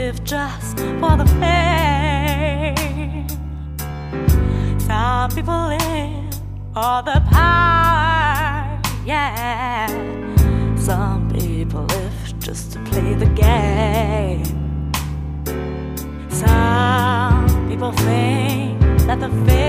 live just for the fame. Some people live for the power, yeah. Some people live just to play the game. Some people think that the fame